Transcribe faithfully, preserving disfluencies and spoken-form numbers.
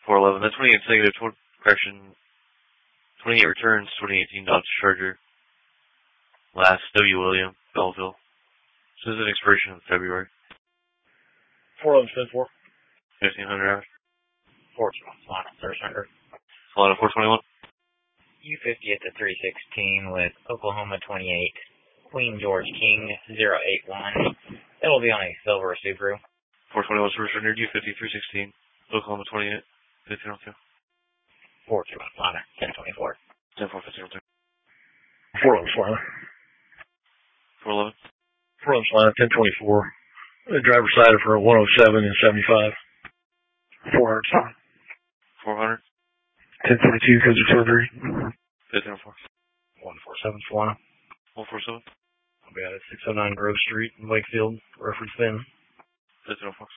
four eleven. That's twenty-eight negative, tw- correction, twenty-eight returns, twenty eighteen Dodge Charger. Last, W. William, Belleville. This is an expiration in February. four eleven, ten four. fifteen hundred hours. four twenty-one, Solana, thirty hundred. Solana four twenty-one. U fifty at the three sixteen with Oklahoma twenty-eight. Queen George King zero eight one. It'll be on a silver Subaru. four twenty-one Service Rendered, U fifty three sixteen. Oklahoma twenty-eight. fifteen oh two. four two one Solana, ten twenty-four. ten four fifteen oh two. four eleven, Solana. four eleven. four eleven, Solana, ten twenty-four. The driver side for one oh seven and seventy-five. four hundred, Solana. four hundred. ten forty-two, because of surgery. fifteen oh four. one forty-seven, Solana. one forty-seven. I'll be at six oh nine Grove Street in Wakefield. Reference bin. fifteen oh four.